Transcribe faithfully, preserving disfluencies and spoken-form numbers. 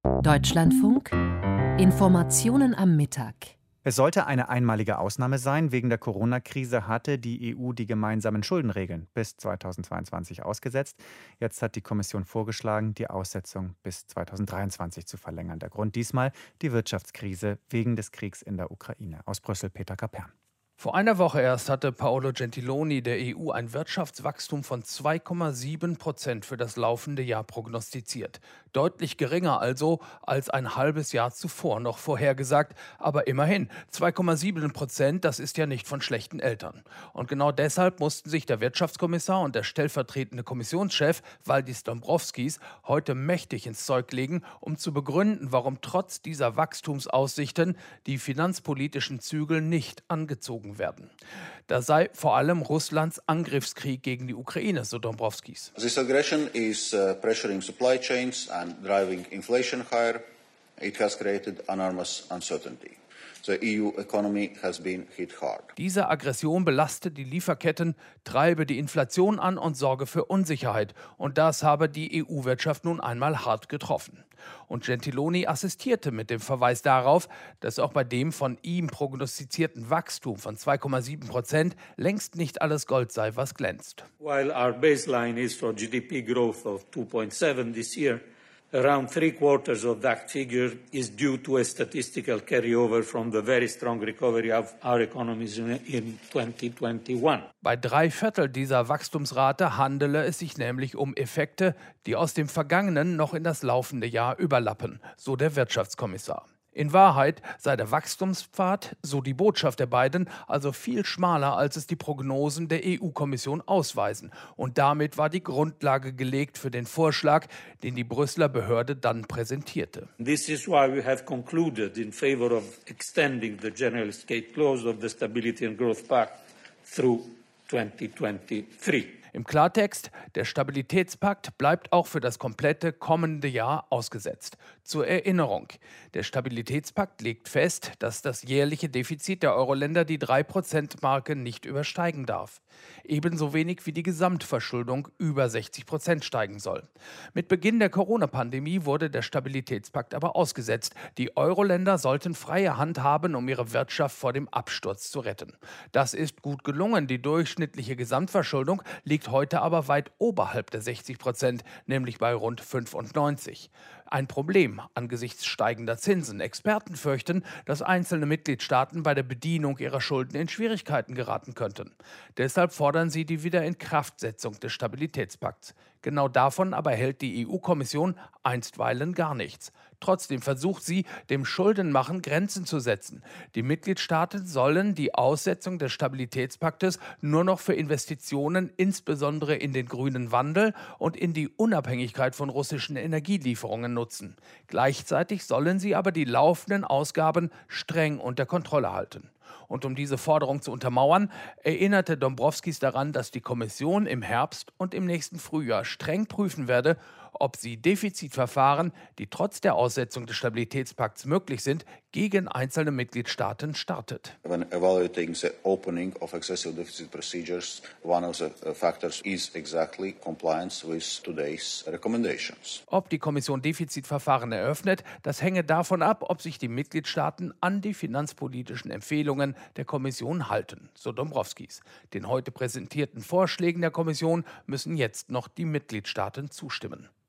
Deutschlandfunk Informationen am Mittag. Es sollte eine einmalige Ausnahme sein. Wegen der Corona-Krise hatte die E U die gemeinsamen Schuldenregeln bis zweitausendzweiundzwanzig ausgesetzt. Jetzt hat die Kommission vorgeschlagen, die Aussetzung bis zweitausenddreiundzwanzig zu verlängern. Der Grund diesmal die Wirtschaftskrise wegen des Kriegs in der Ukraine. Aus Brüssel Peter Kapern. Vor einer Woche erst hatte Paolo Gentiloni der E U ein Wirtschaftswachstum von zwei Komma sieben Prozent für das laufende Jahr prognostiziert. Deutlich geringer also als ein halbes Jahr zuvor noch vorhergesagt. Aber immerhin, zwei Komma sieben Prozent, das ist ja nicht von schlechten Eltern. Und genau deshalb mussten sich der Wirtschaftskommissar und der stellvertretende Kommissionschef Valdis Dombrovskis heute mächtig ins Zeug legen, um zu begründen, warum trotz dieser Wachstumsaussichten die finanzpolitischen Zügel nicht angezogen werden. Da sei vor allem Russlands Angriffskrieg gegen die Ukraine, so Dombrovskis. This aggression is uh, pressuring supply chains and driving inflation higher. It has created enormous uncertainty. The E U economy has been hit hard. Diese Aggression belastet die Lieferketten, treibe die Inflation an und sorge für Unsicherheit. Und das habe die E U-Wirtschaft nun einmal hart getroffen. Und Gentiloni assistierte mit dem Verweis darauf, dass auch bei dem von ihm prognostizierten Wachstum von zwei Komma sieben Prozent längst nicht alles Gold sei, was glänzt. While our baseline is for G D P growth of two point seven this year, around three quarters of that figure is due to a statistical carryover from the very strong recovery of our economies in twenty twenty-one. Bei drei Viertel dieser Wachstumsrate handele es sich nämlich um Effekte, die aus dem Vergangenen noch in das laufende Jahr überlappen, so der Wirtschaftskommissar. In Wahrheit sei der Wachstumspfad, so die Botschaft der beiden, also viel schmaler, als es die Prognosen der E U-Kommission ausweisen. Und damit war die Grundlage gelegt für den Vorschlag, den die Brüsseler Behörde dann präsentierte. This is why we have concluded in favor of extending the general escape clause of the Stability and Growth Pact through twenty twenty-three. Im Klartext, der Stabilitätspakt bleibt auch für das komplette kommende Jahr ausgesetzt. Zur Erinnerung, der Stabilitätspakt legt fest, dass das jährliche Defizit der Euro-Länder die drei Prozent Marke nicht übersteigen darf. Ebenso wenig wie die Gesamtverschuldung über sechzig Prozent steigen soll. Mit Beginn der Corona-Pandemie wurde der Stabilitätspakt aber ausgesetzt. Die Euro-Länder sollten freie Hand haben, um ihre Wirtschaft vor dem Absturz zu retten. Das ist gut gelungen. Die durchschnittliche Gesamtverschuldung liegt heute aber weit oberhalb der sechzig Prozent, nämlich bei rund fünfundneunzig. Ein Problem angesichts steigender Zinsen. Experten fürchten, dass einzelne Mitgliedstaaten bei der Bedienung ihrer Schulden in Schwierigkeiten geraten könnten. Deshalb fordern sie die Wiederinkraftsetzung des Stabilitätspakts. Genau davon aber hält die E U-Kommission einstweilen gar nichts. Trotzdem versucht sie, dem Schuldenmachen Grenzen zu setzen. Die Mitgliedstaaten sollen die Aussetzung des Stabilitätspaktes nur noch für Investitionen, insbesondere in den grünen Wandel und in die Unabhängigkeit von russischen Energielieferungen nutzen. Gleichzeitig sollen sie aber die laufenden Ausgaben streng unter Kontrolle halten. Und um diese Forderung zu untermauern, erinnerte Dombrovskis daran, dass die Kommission im Herbst und im nächsten Frühjahr streng prüfen werde, ob sie Defizitverfahren, die trotz der Aussetzung des Stabilitätspakts möglich sind, gegen einzelne Mitgliedstaaten startet. When evaluating the opening of excessive deficit procedures, one of the factors is exactly compliance with today's recommendations. Ob die Kommission Defizitverfahren eröffnet, das hänge davon ab, ob sich die Mitgliedstaaten an die finanzpolitischen Empfehlungen der Kommission halten, so Dombrovskis. Den heute präsentierten Vorschlägen der Kommission müssen jetzt noch die Mitgliedstaaten zustimmen.